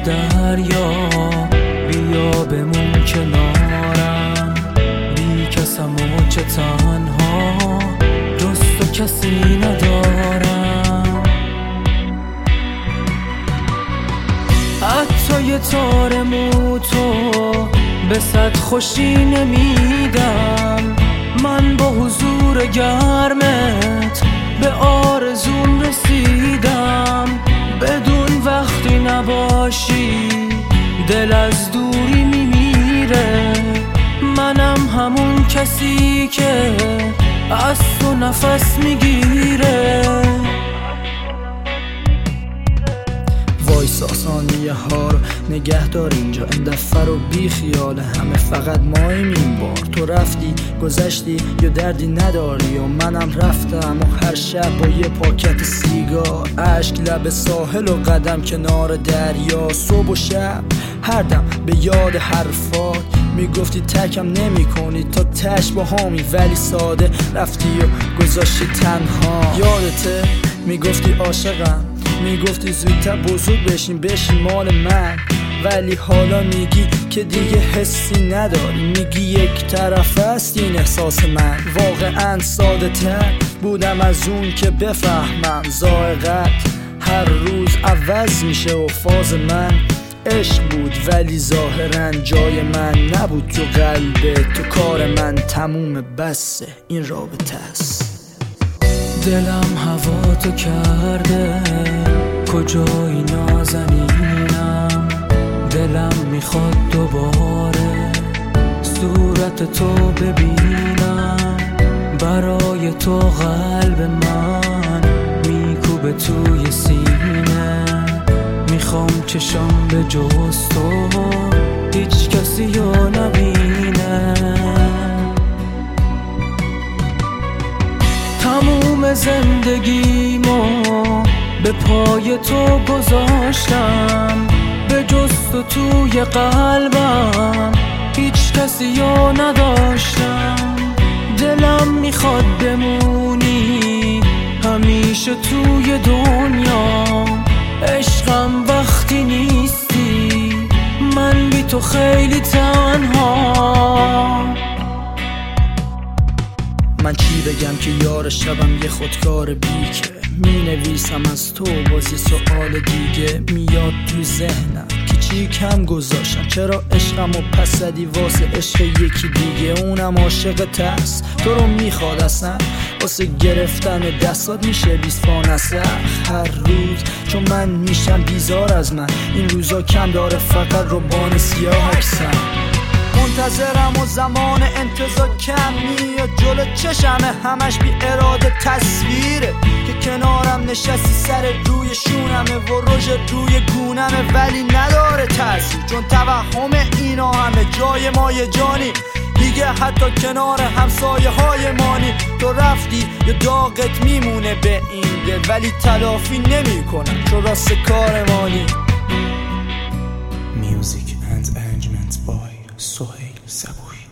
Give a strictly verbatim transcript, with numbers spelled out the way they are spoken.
دریا، بیا بمون کنارم، بی کسم و چه تنها، جز تو کسی ندارم. حتی یه تار مو تو به صد خوشی نمیدم، من با حضور گرمت به آرزوم رسیدم. بدون وقتی نباشی دل از دوری میمیره، منم همون کسی که از تو نفس میگیره. وایسا ثانیه ها رو نگه دار اینجا، این دفعه رو بی خیال همه فقط ماییم این بار. تو رفتی گذشتی یا دردی نداری یا منم رفتم و هر شب با یه پاکت سیگار، اشک لب ساحل و قدم کنار دریا. صبح و شب هر دم به یاد حرفات میگفتی تکم نمی کنی تا تش با هامی، ولی ساده رفتی و گذاشتی تنها. یادته میگفتی عاشقم، میگفتی زودتر بزرگ بشین بشین مال من، ولی حالا میگی که دیگه حسی نداری، میگی یک طرف است این احساس من. واقعا ساده تر بودم از اون که بفهمم ذائقت هر روز عوض میشه و فاز من عشق بود، ولی ظاهرا جای من نبود تو قلبت. تو کار من تموم بسه این رابطه است. دلم هوا تو کرده کجایی نازنینم، دلم میخواد دوباره صورت تو ببینم. برای تو قلب من میکوبه توی سینه، میخوام چشم به جز تو هیچ کسی رو نبینه. تموم زندگیمو به پای تو گذاشتم، به جز تو توی قلبم هیچ کسی رو نداشتم. دلم میخواد بمونی همیشه توی دنیا، عشقم وقتی نیستی من بی تو خیلی تنها. من چی بگم که یار شبم یه خودکار بیکه، می نویسم از تو باز یه سؤال دیگه میاد تو ذهنم که چی کم گذاشتم، چرا عشقم و پس زدی واسه عشق یکی دیگه. اونم عاشق تست تو رو میخواد اصلا، واسه گرفتن دستات میشه بیست پا نسخ هر روز، چون من میشم بیزار از من. این روزا کم داره فقط روبان سیاه عکسم، منتظرم و زمان انتظار کم میاد جلو چشمه، همش بی اراده تصویره که کنارم نشستی سر روی شونمه و رژ روی گونمه، ولی نداره تاثیر چون توهم اینا همه جای ما یه جانی دیگه، حتی کنار همسایه های مانی. تو رفتی یه داغت میمونه به این دل، ولی تلافی نمی کنم چون راست کارمانی. Music and arrangements by Sohail Sabouhi.